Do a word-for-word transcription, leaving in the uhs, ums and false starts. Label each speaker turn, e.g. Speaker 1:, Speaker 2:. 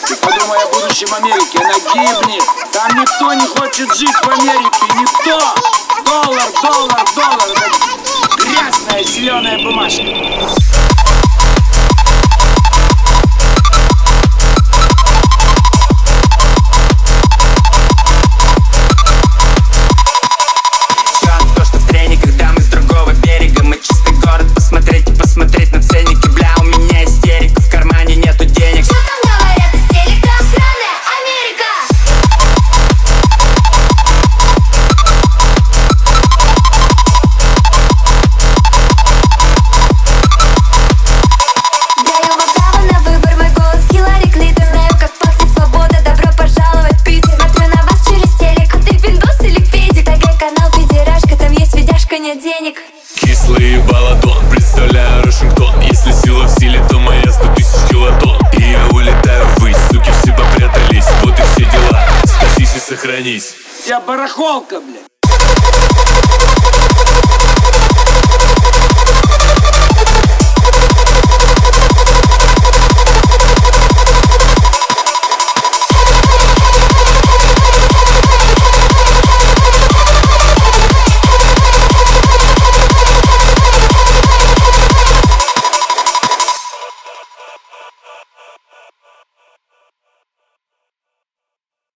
Speaker 1: Ты подумай о будущем Америки, она гибнет. Там никто не хочет жить в Америке, никто. Доллар, доллар, доллар, это грязная зеленая бумажка.
Speaker 2: Денег.
Speaker 3: Кислый балатон, представляю Вашингтон. Если сила в силе, то моя сто тысяч килотонн. И я улетаю ввысь, суки все попрятались. Вот и все дела, спасись и сохранись.
Speaker 1: Я барахолка, блядь.